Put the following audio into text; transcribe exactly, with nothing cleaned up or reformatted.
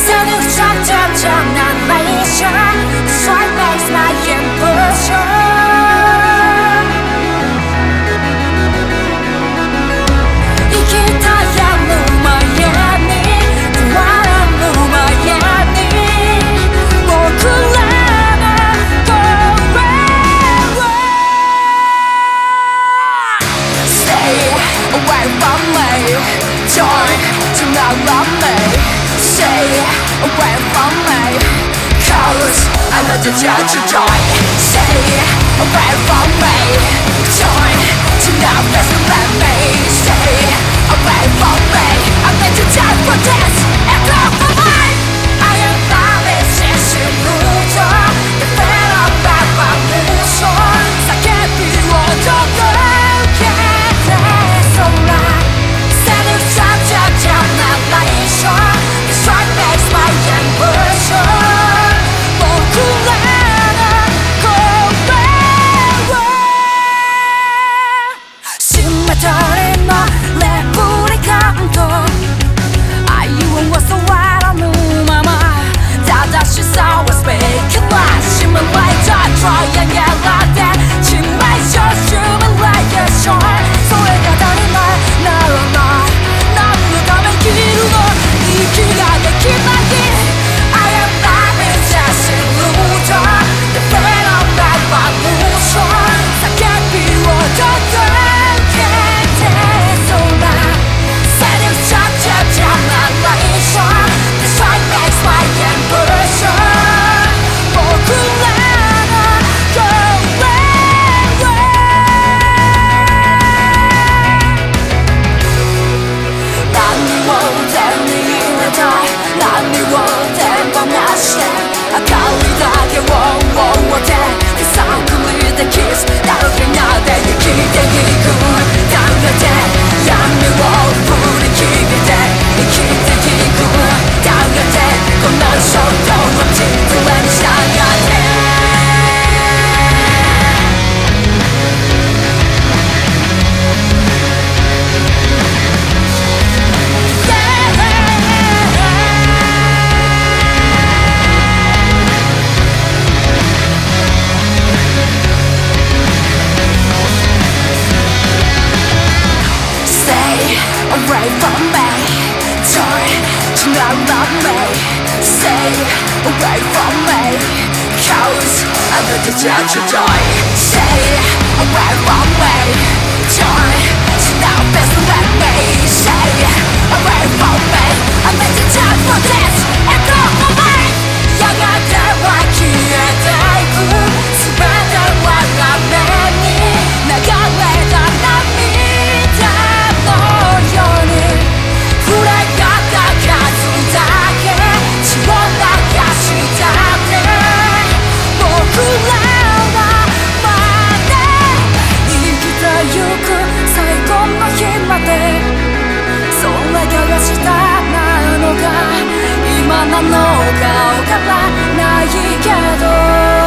Away from me, 'cause I let the judge joy. Stay away from me, joy. Do not mess with me. Stay away from me. I let you die for this. And love for life. I am falling, since you moved on. The fed up by my mission. I can't be all the can't say so right. Send it down, down, down, not like sure. The strike makes my ambition. 僕らの声はシンメトリーのレプリカント愛を教わらぬまま正しさをスペイクラシミュレータートライアングルで致命傷シミュレーションそれが足りないならない何のために生きるの息ができない I am living just in illusion The pain of that revolution 叫びを届けて空 Satisfaction generation The strike makes my ambition 僕らの声は何を手に入れたい何を手放して明かりだけを追って手探りでキスだらけなで生きていくだけで闇を振り切って生きていくだけでこの衝動を実現したがってAway from me, joy, do not love me. Stay away from me, 'cause I let the judge joy. Stay away from me, joy, do not mess with me. Stay away from me, I let the judge for this and go for me. やがては消えていく全ては画面に流れた涙今なの顔からないけど